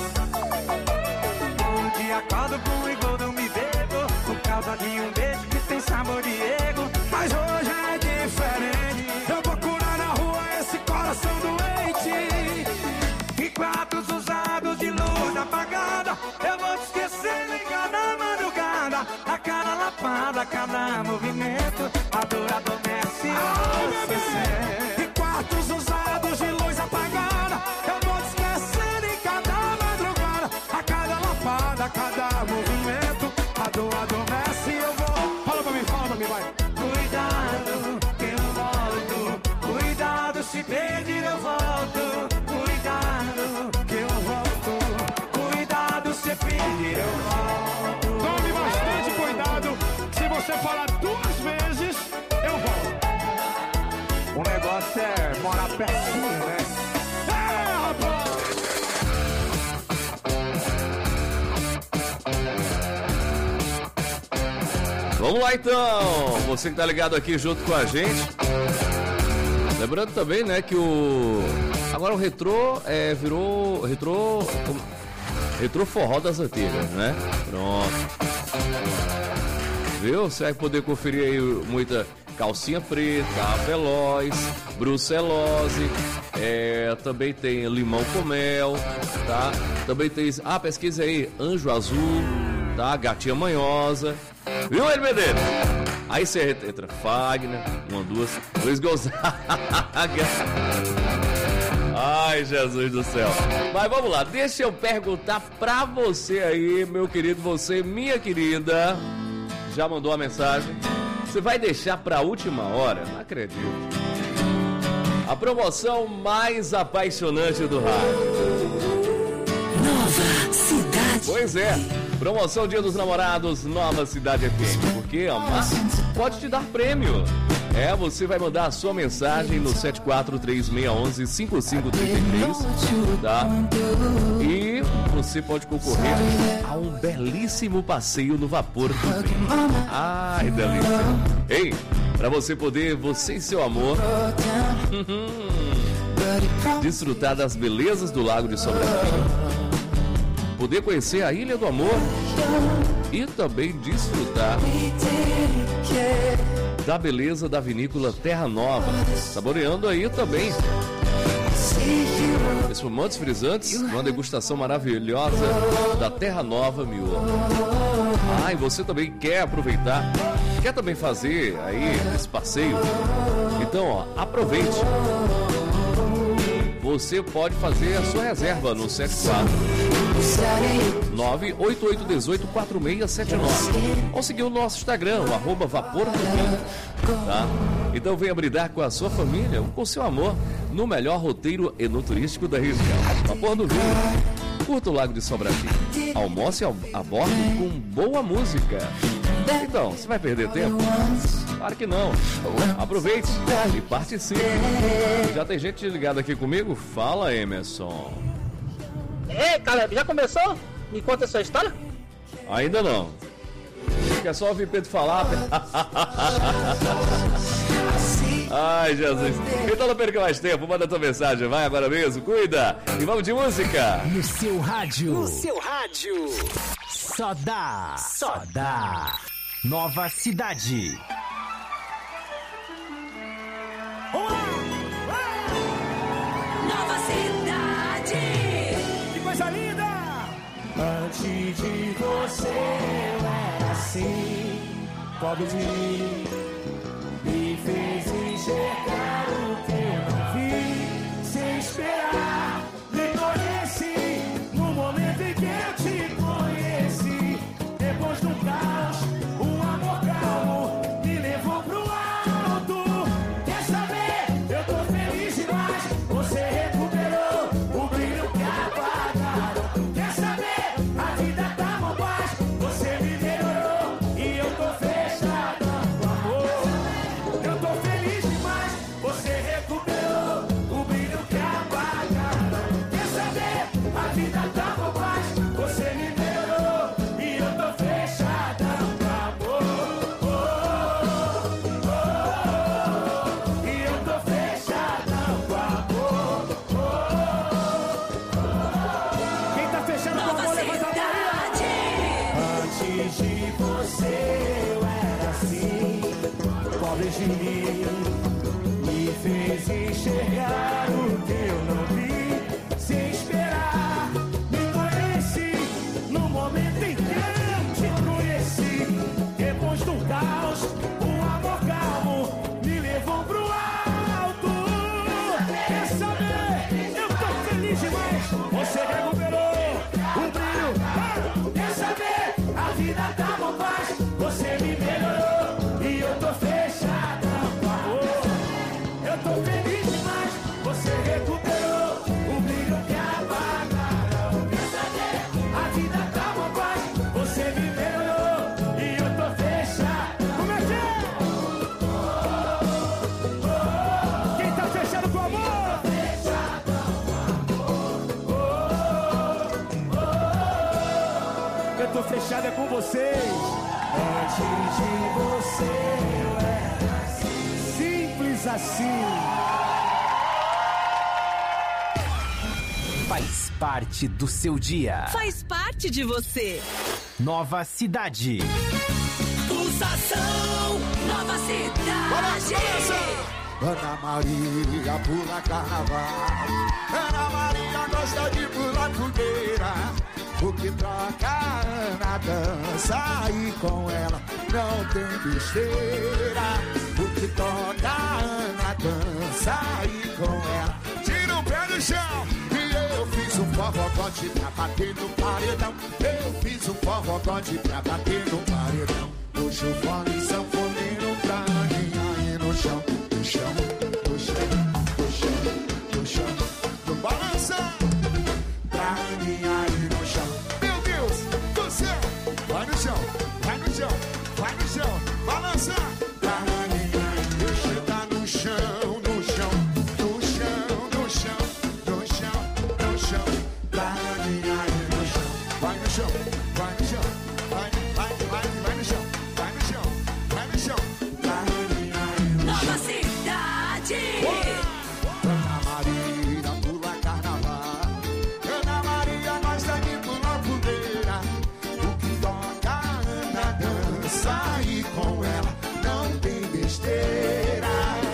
Todo dia acordo com o engodo me bebo por causa de um beijo que tem sabor de ego. Mas hoje é diferente, eu vou curar na rua esse coração doente. Em quartos usados de luz apagada, eu vou te esquecendo em cada madrugada. A cada lapada, a cada movimento, a dor adormece e eu vou te esquecendo. Em quartos usados de luz apagada, eu vou te esquecendo em cada madrugada. A cada lapada, a cada movimento, a dor adormece e eu vou. Fala pra mim, vai. Cuidado, que eu volto. Cuidado, se pedir eu volto. Cuidado, que eu volto. Cuidado, se pedir eu volto. Tome bastante cuidado. Se você falar 2 vezes, eu volto. O negócio é morar pertinho, né? É, rapaz! Vamos lá então, você que tá ligado aqui junto com a gente. Lembrando também, né, que agora o retrô virou retrô forró das antigas, né? Pronto. Viu? Você vai poder conferir aí muita calcinha preta, veloz, brucelose, também tem limão com mel, tá? Também tem, pesquisa aí, anjo azul, tá? Gatinha manhosa. Viu, ele Medeiros? Aí você entra Fagner, 1, 2, Luiz Gonzaga. Ai, Jesus do céu. Mas vamos lá, deixa eu perguntar pra você aí, meu querido, você, minha querida. Já mandou a mensagem? Você vai deixar pra última hora? Não acredito. A promoção mais apaixonante do rádio. Nova Cidade. Pois é. Promoção Dia dos Namorados, Nova Cidade FM. Porque amar pode te dar prêmio. Você vai mandar a sua mensagem no 7436115533, tá? E você pode concorrer a um belíssimo passeio no vapor do vinho. Ai, delícia. Ei, pra você poder, você e seu amor, desfrutar das belezas do Lago de Sobradinho, poder conhecer a Ilha do Amor e também desfrutar da beleza da vinícola Terra Nova, saboreando aí também espumantes frisantes, uma degustação maravilhosa da Terra Nova Miolo. E você também quer aproveitar, quer também fazer aí esse passeio? Então, aproveite. Você pode fazer a sua reserva no 74988184679 ou seguir o nosso Instagram, o @Vapor do Vinho, tá? Então venha brindar com a sua família, com seu amor, no melhor roteiro enoturístico da região. Vapor do Vinho. Curta o Lago de Sobradinho. Almoce a bordo com boa música. Então, você vai perder tempo? Claro que não. Aproveite e participe. Já tem gente ligada aqui comigo? Fala, Emerson. Ei, Caleb, já começou? Me conta a sua história? Ainda não. Quer só ouvir Pedro falar? Ai, Jesus. Então não perca mais tempo, manda tua mensagem, vai agora mesmo, cuida. E vamos de música. No seu rádio. No seu rádio. Só dá. Só dá. Nova Cidade. Nova Cidade. Que coisa linda! Antes de você eu era assim, pobre de mim, me fez enxergar o que eu não vi, sem esperar, me conheci, no momento em que eu te conheci, depois do caos, um amor calmo, me levou pro alto, quer saber, eu tô feliz demais, você recuperou o brilho que apagaram, quer saber, a vida tá bom paz, você me melhorou, e eu tô fechada com amor, eu tô feliz demais, você recuperou o brilho que apagaram, quer saber, a vida tá bom paz, você me melhorou, e eu tô fechada com amor, e eu tô fechada com amor. Quem tá fechando com amor, levanta a mão. Antes de você eu era assim, pobre de mim, me fez enxergar o que eu não vi, sem esperar, me conheci, no momento em que eu te conheci, depois do caos, um amor calmo, me levou pro alto, quer saber, eu tô feliz demais, você recuperou o brilho, quer saber, a vida tá bom paz, você me melhorou, e eu tô fechada com amor, eu tô feliz demais, você recuperou o brilho que apagaram, quer saber, a vida tá bom paz, você me melhorou, e eu tô fechada, como é que é? Quem tá fechado com amor? Eu tô fechada com vocês. Antes de você eu era assim, simples assim. Faz parte do seu dia. Faz parte de você. Nova Cidade. Pulsação. Nova Cidade. Ana Maria pula carnaval, Ana Maria gosta de pular fogueira, o que troca a Ana dança e com ela não tem besteira, o que toca a Ana dança e com ela tira o pé do chão, e eu fiz um forrocote pra bater no paredão, eu fiz um forrocote pra bater no paredão, puxa o fone sanfoneiro pra aninha aí no chão. No chão, no chão, no chão, no chão, no balança, pra mim aí no chão. Meu Deus do céu, vai no chão, vai no chão, vai no chão, balança, pra mim aí, deixa eu tá no chão, no chão, no chão, no chão, no chão, no chão, pra mim aí no chão, vai no chão, vai no chão, vai no chão, vai no chão, vai no chão, pra mim aí no chão. Nova Cidade. Ana Maria pula carnaval, Ana Maria gosta de pular fogueira, o que toca a Ana dança e com ela não tem besteira.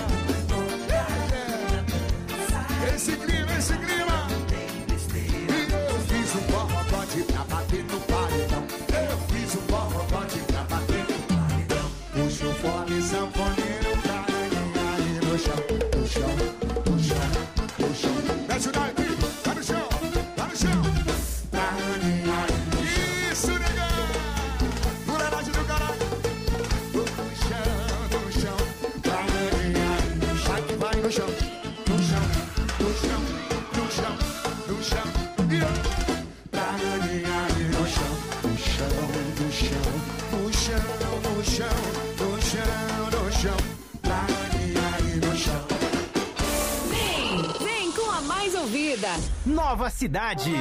Esse clima, e eu fiz um forrocote pra bater no paredão, eu fiz um forrocote pra bater no paredão, puxa o fone sanfoneiro pra aninha aí no chão, no chão, no chão, no chão, desce o naipe, tá no chão, pra aninha aí, isso negão, fuleiragem do caralho, no chão, pra Nova Cidade.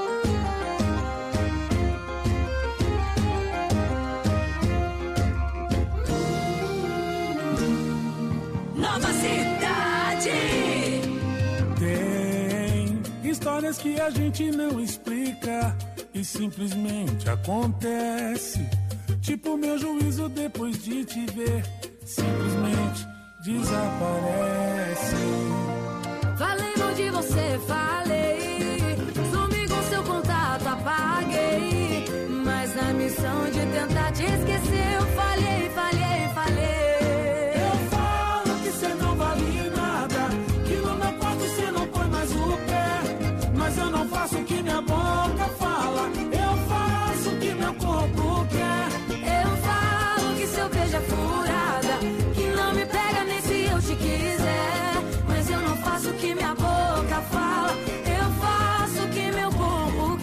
Nova Cidade. Tem histórias que a gente não explica e simplesmente acontece. Tipo meu juízo depois de te ver, simplesmente desaparece. Falei mal de você, falei. Sumi com seu contato, apaguei. Mas na missão de tentar te esquecer, eu falhei. Eu falo que cê não vale nada, que no meu quarto cê não põe mais o pé. Mas eu não faço o que minha boca fala, eu faço o que meu corpo quer. Eu falo que seu beijo é furada, que não me pega nem se eu te quiser. Mas eu não faço o que minha boca fala, eu faço o que meu corpo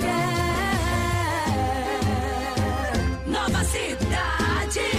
quer. Nova Cidade.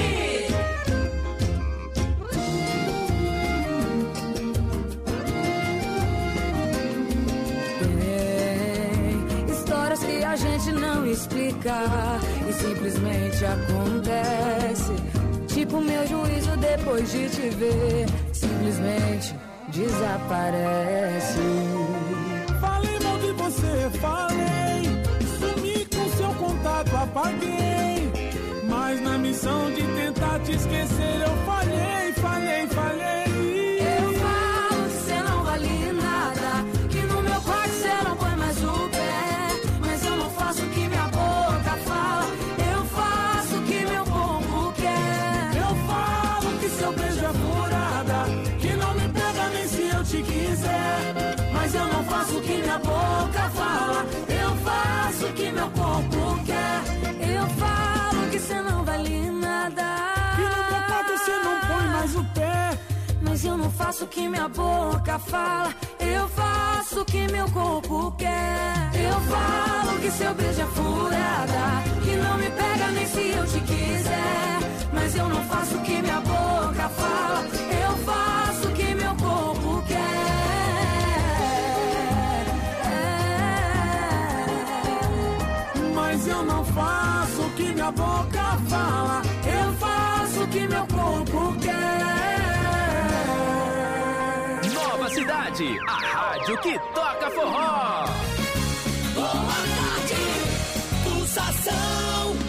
Tem histórias que a gente não explica e simplesmente acontece. Tipo meu juízo depois de te ver, simplesmente desaparece. Falei mal de você, falei. Sumi com seu contato, apaguei. Mas na missão de tentar te esquecer, eu falhei. Eu falo que cê não vale nada, que no meu quarto cê não põe mais o pé. Mas eu não faço o que minha boca fala, eu faço o que meu corpo quer. Eu falo que seu beijo é furada, que não me pega nem se eu te quiser. Mas eu não faço o que minha boca fala, eu faço o que meu corpo quer. Eu falo que cê não vale nada, que no meu quarto cê não põe mais o pé. mas eu não faço o que minha boca fala, eu faço o que meu corpo quer. Eu falo que seu beijo é furada, que não me pega nem se eu te quiser. Mas eu não faço o que minha boca fala, eu faço o que meu corpo quer. Mas eu não faço o que minha boca fala, eu faço o que meu corpo quer. Nova Cidade, a rádio que toca forró. Boa tarde, pulsação.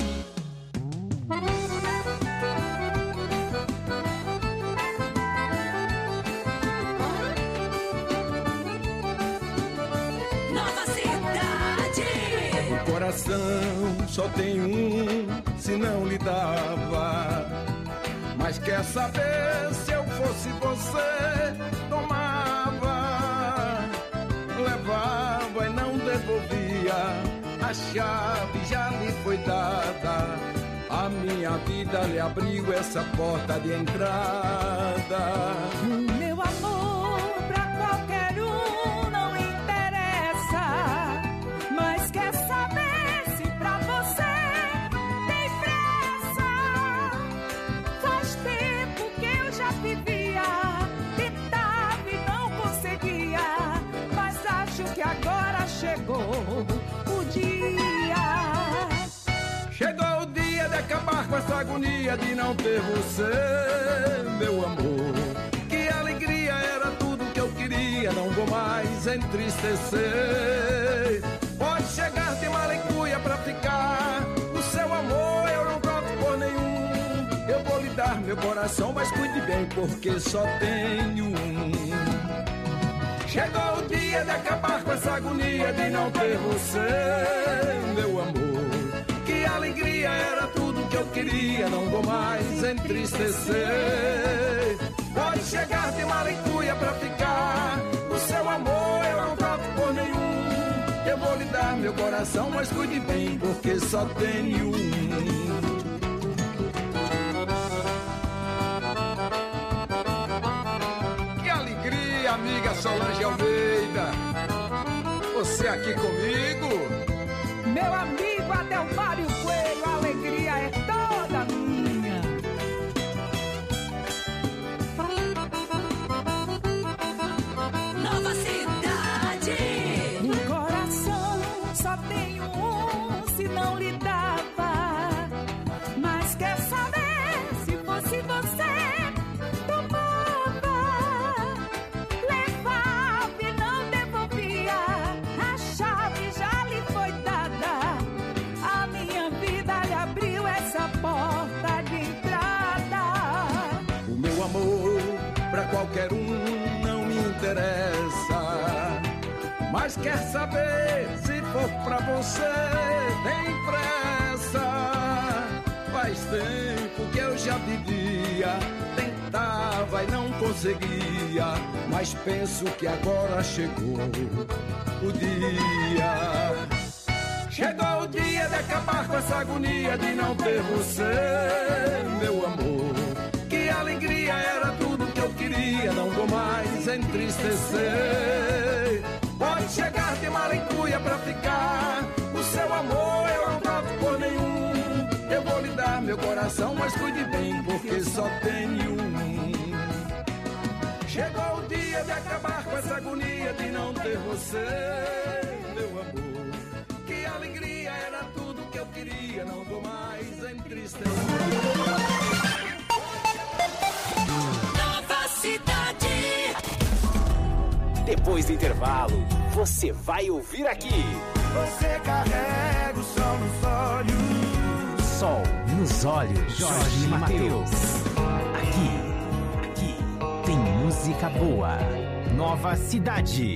Nova Cidade. O coração só tem um, se não lhe dava. Mas quer saber, se eu fosse você, tomava, levava e não devolvia. A chave já lhe foi dada, a minha vida lhe abriu essa porta de entrada. Meu amor pra qualquer um não interessa, mas quer saber se pra você tem pressa. Faz tempo que eu já vivia, tentava e não conseguia, mas acho que agora chegou o dia. Chegou o dia de acabar com essa agonia de não ter você, meu amor. Que alegria, era tudo que eu queria, não vou mais entristecer. Pode chegar de malicuia pra ficar, o seu amor eu não troco por nenhum. Eu vou lhe dar meu coração, mas cuide bem, porque só tenho um. Chegou o dia de acabar com essa agonia de não ter você, meu amor. Que alegria, era tudo que eu queria, não vou mais entristecer. Pode chegar de malicuia pra ficar, o seu amor eu não troco por nenhum. Eu vou lhe dar meu coração, mas cuide bem, porque só tenho um. Que alegria, amiga Solange Almeida, você aqui comigo. Meu amigo Adelmário Coelho, a alegria é toda minha. Nova Cidade. qualquer um não me interessa. Mas quer saber, se for pra você, tem pressa. Faz tempo que eu já vivia, tentava e não conseguia, mas penso que agora chegou o dia. Chegou o dia de acabar com essa agonia de não ter você, meu amor. Que alegria, era tudo que eu queria, não vou mais entristecer. Pode chegar de malicuia pra ficar, o seu amor eu não troco por nenhum. Eu vou lhe dar meu coração, mas cuide bem, porque só tenho um. Chegou o dia de acabar com essa agonia de não ter você, meu amor. Que alegria, era tudo que eu queria, não vou mais entristecer. Nova Cidade. Depois do intervalo, você vai ouvir aqui. Você carrega o sol nos olhos. Sol nos olhos, Jorge Mateus. Aqui tem música boa. Nova Cidade.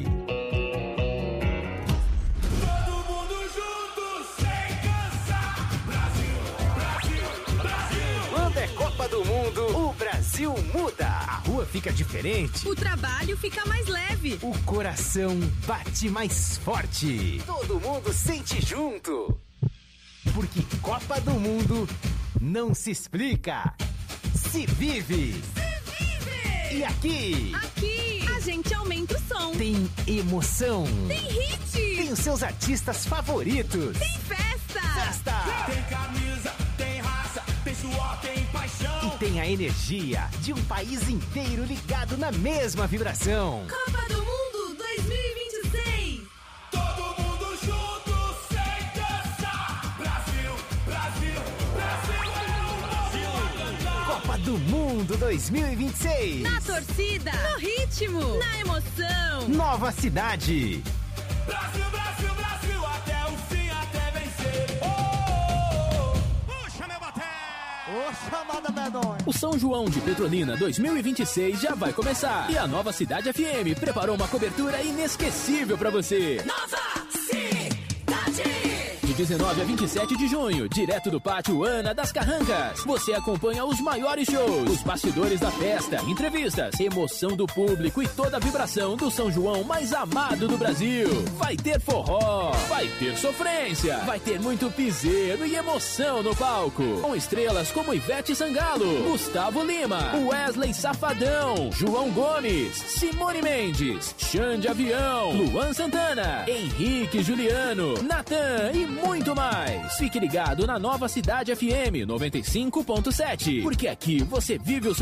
Todo mundo junto, sem cansar. Brasil, Brasil, Brasil. Quando é Copa do Mundo, o Brasil muda. A rua fica diferente. O trabalho fica mais leve. O coração bate mais forte. Todo mundo sente junto. Porque Copa do Mundo não se explica, se vive. E aqui a gente aumenta o som. Tem emoção. Tem hit. Tem os seus artistas favoritos. Tem festa. Tem camisa, tem raça, tem suor, tem paixão. E tem a energia de um país inteiro ligado na mesma vibração. Copa do Mundo 2026. Todo mundo junto, sem cansar. Brasil, Brasil, Brasil, Brasil. Copa do Mundo 2026. Na torcida, no ritmo, na emoção. Nova Cidade. Brasil, Brasil, Brasil, até o fim, até vencer. Puxa, meu bater! Ô, chamada medonha. O São João de Petrolina 2026 já vai começar. E a Nova Cidade FM preparou uma cobertura inesquecível pra você. Nova Cidade. De 19 a 27 de junho, direto do Pátio Ana das Carrancas. Você acompanha os maiores shows, os bastidores da festa, entrevistas, emoção do público e toda a vibração do São João mais amado do Brasil. Vai ter forró, vai ter sofrência, vai ter muito piseiro e emoção no palco. Com estrelas como Ivete Sangalo, Gustavo Lima, Wesley Safadão, João Gomes, Simone Mendes, Xande Avião, Luan Santana, Henrique Juliano, Natan e muito mais. Fique ligado na Nova Cidade FM 95.7, porque aqui você vive o